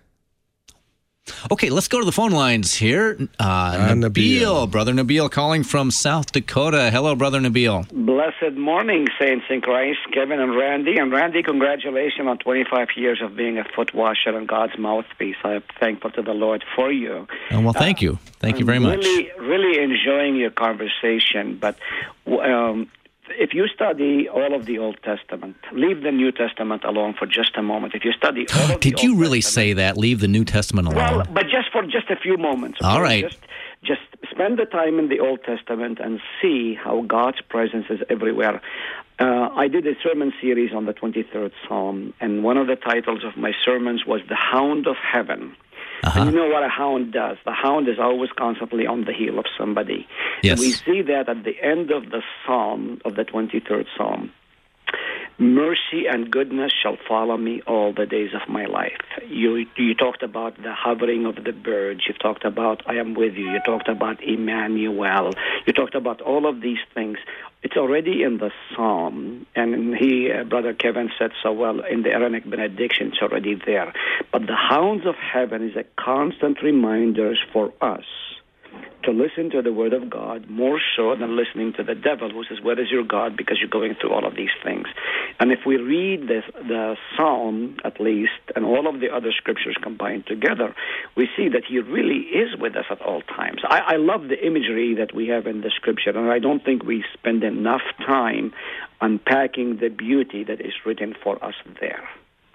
Okay, let's go to the phone lines here. Uh, Uh, Nabil, Nabil. Brother Nabil calling from South Dakota. Hello, Brother Nabil. Blessed morning, saints in Christ, Kevin and Randy. And Randy, congratulations on twenty-five years of being a foot washer and God's mouthpiece. I'm thankful to the Lord for you. Oh, well, thank you. Thank you very I'm much. Really, really enjoying your conversation. But um, if you study all of the Old Testament, leave the New Testament alone for just a moment. If you study all of Did the you Old really Testament, say that? Leave the New Testament alone? well, but just for just a few moments. All okay? right. Just, just spend the time in the Old Testament and see how God's presence is everywhere. Uh, I did a sermon series on the twenty-third Psalm, and one of the titles of my sermons was The Hound of Heaven. Uh-huh. And you know what a hound does. The hound is always constantly on the heel of somebody. Yes. And we see that at the end of the Psalm, of the twenty-third Psalm. Mercy and goodness shall follow me all the days of my life. You you talked about the hovering of the birds. You talked about I am with you. You talked about Emmanuel. You talked about all of these things. It's already in the Psalm, and he, uh, Brother Kevin said so well in the Aaronic benediction. It's already there. But the hounds of heaven is a constant reminder for us to listen to the Word of God more so than listening to the devil who says, where is your God? Because you're going through all of these things. And if we read this, the Psalm, at least, and all of the other scriptures combined together, we see that he really is with us at all times. I, I love the imagery that we have in the scripture, and I don't think we spend enough time unpacking the beauty that is written for us there.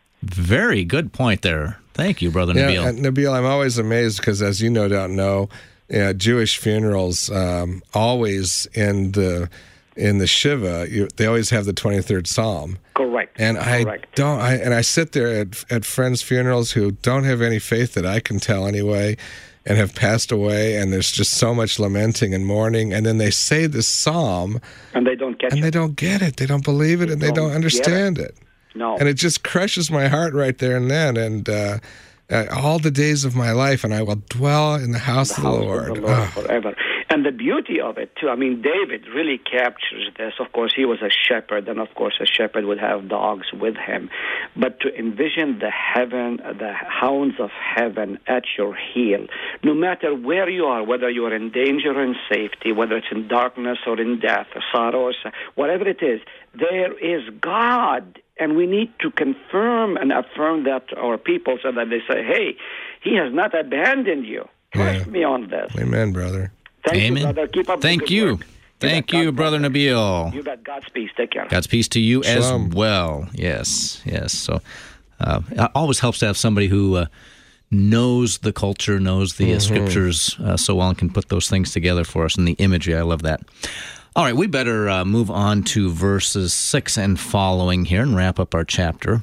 Very good point there. Thank you, Brother Yeah, Nabil. and Nabil, I'm always amazed because, as you no doubt know, yeah, Jewish funerals um, always in the in the Shiva, you, they always have the twenty-third Psalm. Correct. And I Correct. don't. I and I sit there at at friends' funerals who don't have any faith that I can tell anyway, and have passed away. And there's just so much lamenting and mourning. And then they say this psalm, And they don't catch and it. they don't get it. They don't believe it, and they don't don't get understand it. No. And it just crushes my heart right there and then. And uh, uh, all the days of my life, and I will dwell in the house, the of, the house Lord. of the Lord Ah. forever. And the beauty of it, too, I mean, David really captures this. Of course, he was a shepherd, and of course, a shepherd would have dogs with him. But to envision the heaven, the hounds of heaven at your heel, no matter where you are, whether you are in danger or in safety, whether it's in darkness or in death or sorrow, or whatever it is, there is God. And we need to confirm and affirm that to our people so that they say, hey, he has not abandoned you. Trust Yeah. me on this. Amen, brother. Thank Amen. you, brother. Keep up Thank the good you. work. Thank bet. you, God Brother bless. Nabil. You got God's peace. Take care. God's peace to you Shalom. as well. Yes, yes. So uh, it always helps to have somebody who uh, knows the culture, knows the uh, scriptures uh, so well, and can put those things together for us. And the imagery, I love that. All right, we better uh, move on to verses six and following here and wrap up our chapter.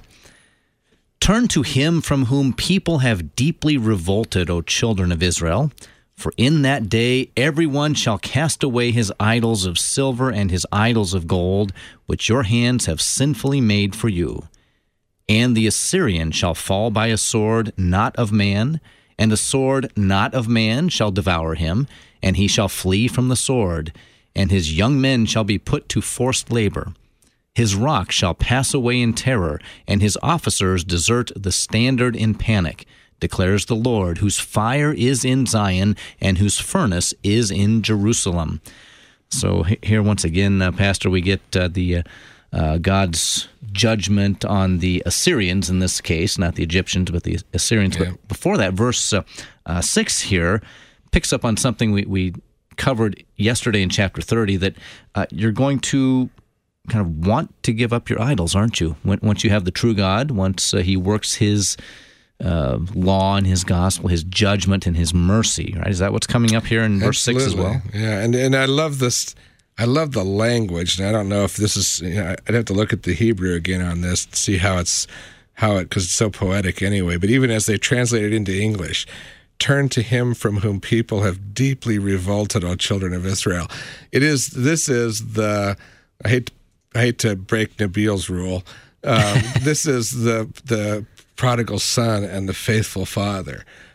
Turn to him from whom people have deeply revolted, O children of Israel. For in that day everyone shall cast away his idols of silver and his idols of gold, which your hands have sinfully made for you. And the Assyrian shall fall by a sword not of man, and a sword not of man shall devour him, and he shall flee from the sword, and his young men shall be put to forced labor. His rock shall pass away in terror, and his officers desert the standard in panic, declares the Lord, whose fire is in Zion, and whose furnace is in Jerusalem. So here once again, uh, Pastor, we get uh, the uh, uh, God's judgment on the Assyrians in this case, not the Egyptians, but the Assyrians. Yeah. But before that, verse uh, uh, six here picks up on something we, we covered yesterday in chapter thirty, that uh, you're going to kind of want to give up your idols, aren't you? When, once you have the true God, once uh, he works his uh, law and his gospel, his judgment and his mercy, right? Is that what's coming up here in verse six as well? Yeah, and and I love this. I love the language, and I don't know if this is. You know, I'd have to look at the Hebrew again on this to see how it's how it because it's so poetic anyway. But even as they translate it into English, turn to him from whom people have deeply revolted, O children of Israel. It is. This is the. I hate. I hate to break Nabil's rule. Um, this is the the prodigal son and the faithful father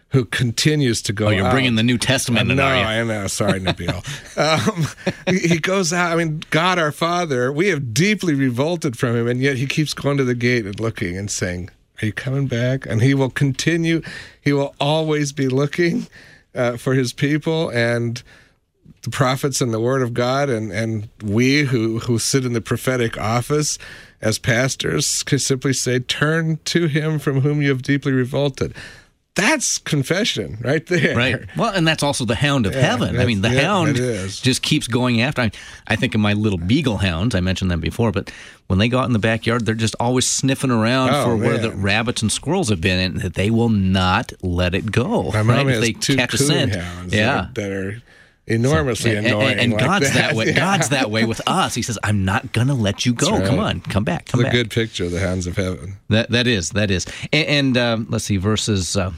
who continues to go Oh, you're out. bringing the New Testament in, No, are you? I know. Sorry, Nabil. um, he, he goes out. I mean, God our Father, we have deeply revolted from him, and yet he keeps going to the gate and looking and saying, are you coming back? And he will continue. He will always be looking uh, for his people, and the prophets and the Word of God, and, and we who, who sit in the prophetic office as pastors can simply say, turn to him from whom you have deeply revolted. That's confession right there. Right. Well, and that's also the hound of Yeah, heaven. I mean, the yeah, hound it is. just keeps going after. I, I think of my little beagle hounds. I mentioned them before, but when they go out in the backyard, they're just always sniffing around Oh, for where man. the rabbits and squirrels have been, and they will not let it go. My mom right? If has they two catch a coon scent, hounds yeah. that, that are enormously And- annoying. And, and like God's that, way. Yeah. God's that way with us. He says, "I'm not going to let you go. That's Come right. on, come back, come It's a back." good picture of the hounds of heaven. That that is that is, and, and um, let's see, verses uh,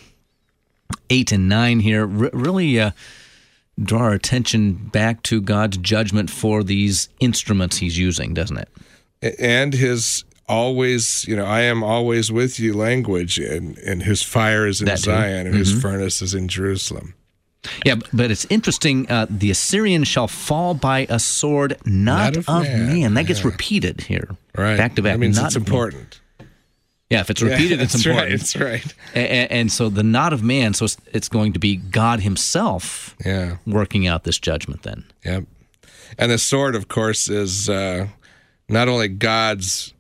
eight and nine here r- really uh, draw our attention back to God's judgment for these instruments He's using, doesn't it? And his always, you know, I am always with you language, and, and whose fire is in That too. Zion, and Mhm. whose furnace is in Jerusalem. Yeah, but it's interesting. Uh, the Assyrian shall fall by a sword, not, Not of of man. man. That gets Yeah. repeated here, Right. back to back. That means not it's of man. important. Yeah, if it's repeated, Yeah, it's that's important. Right, that's right. And, and so the not of man, so it's, it's going to be God Himself Yeah. working out this judgment then. Yep. And the sword, of course, is uh, not only God's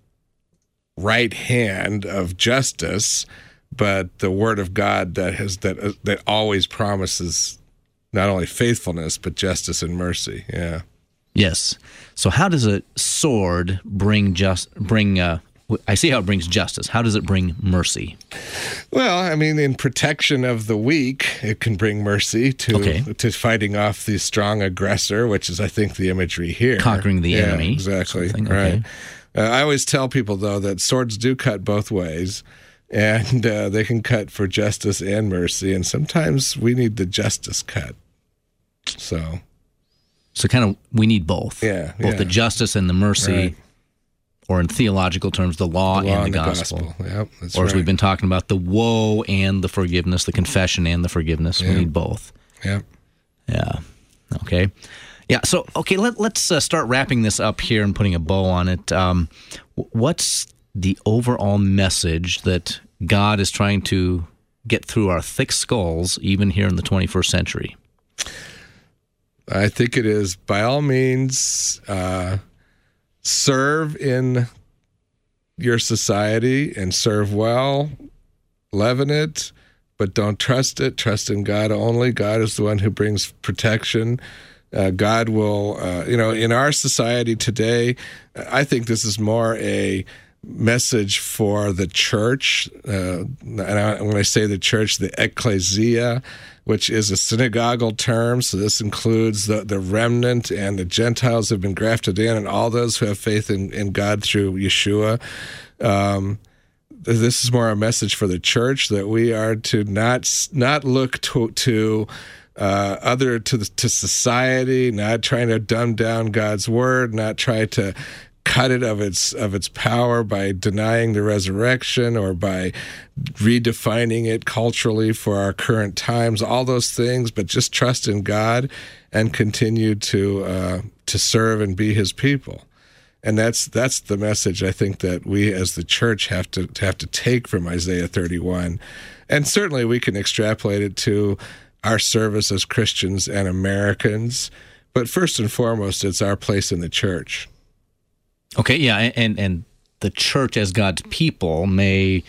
right hand of justice, but the word of God that has that uh, that always promises not only faithfulness but justice and mercy. Yeah. Yes. So how does a sword bring just bring? Uh, I see how it brings justice. How does it bring mercy? Well, I mean, in protection of the weak, it can bring mercy to Okay. to fighting off the strong aggressor, which is, I think, the imagery here. Conquering the Yeah, enemy, Exactly. something, Right. okay. Uh, I always tell people, though, that swords do cut both ways, and uh, they can cut for justice and mercy, and sometimes we need the justice cut. So, So kind of we need both. Yeah, Both yeah. the justice and the mercy, Right. or in theological terms, the law, the law and the gospel. Yep, that's Or as right. we've been talking about, the woe and the forgiveness, the confession and the forgiveness. We Yeah. need both. Yep. Yeah. Okay. Yeah. So, okay, let, let's uh, start wrapping this up here and putting a bow on it. Um, w- what's the overall message that God is trying to get through our thick skulls, even here in the twenty-first century? I think it is, by all means, uh, serve in your society and serve well, leaven it, but don't trust it. Trust in God only. God is the one who brings protection. Uh, God will, uh, you know, in our society today, I think this is more a message for the church. Uh, and I, when I say the church, the ecclesia, which is a synagogal term. So this includes the, the remnant and the Gentiles who have been grafted in, and all those who have faith in, in God through Yeshua. Um, this is more a message for the church that we are to not not look to, to uh, other to the, to society, not trying to dumb down God's word, not try to cut it of its of its power by denying the resurrection or by redefining it culturally for our current times. All those things, but just trust in God and continue to uh, to serve and be His people. And that's that's the message I think that we as the church have to have to take from Isaiah thirty-one. And certainly we can extrapolate it to our service as Christians and Americans. But first and foremost, it's our place in the church. Okay, yeah, and and the church as God's people may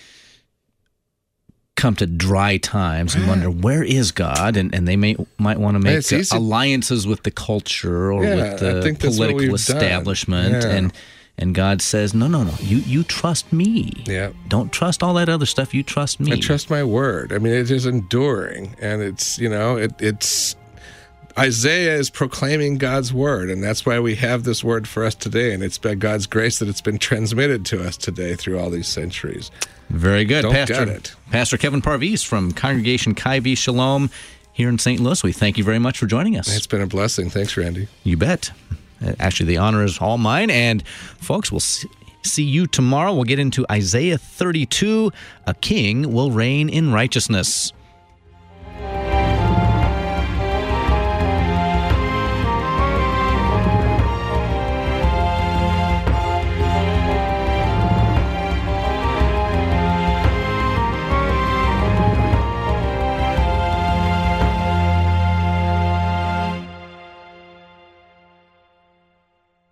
come to dry times and wonder, where is God? And and they may might want to make It's easy. alliances with the culture or Yeah, with I the think that's what political we've done. establishment. Yeah. And and God says, no, no, no, you you trust me. Yeah. Don't trust all that other stuff. You trust me. I trust my word. I mean, it is enduring, and it's, you know, it, it's Isaiah is proclaiming God's word, and that's why we have this word for us today, and it's by God's grace that it's been transmitted to us today through all these centuries. Very good. Don't Pastor, gut it. Pastor Kevin Parviz from Congregation Chi V Shalom here in Saint Louis. We thank you very much for joining us. It's been a blessing. Thanks, Randy. You bet. Actually, the honor is all mine. And folks, we'll see you tomorrow. We'll get into Isaiah thirty-two. A king will reign in righteousness.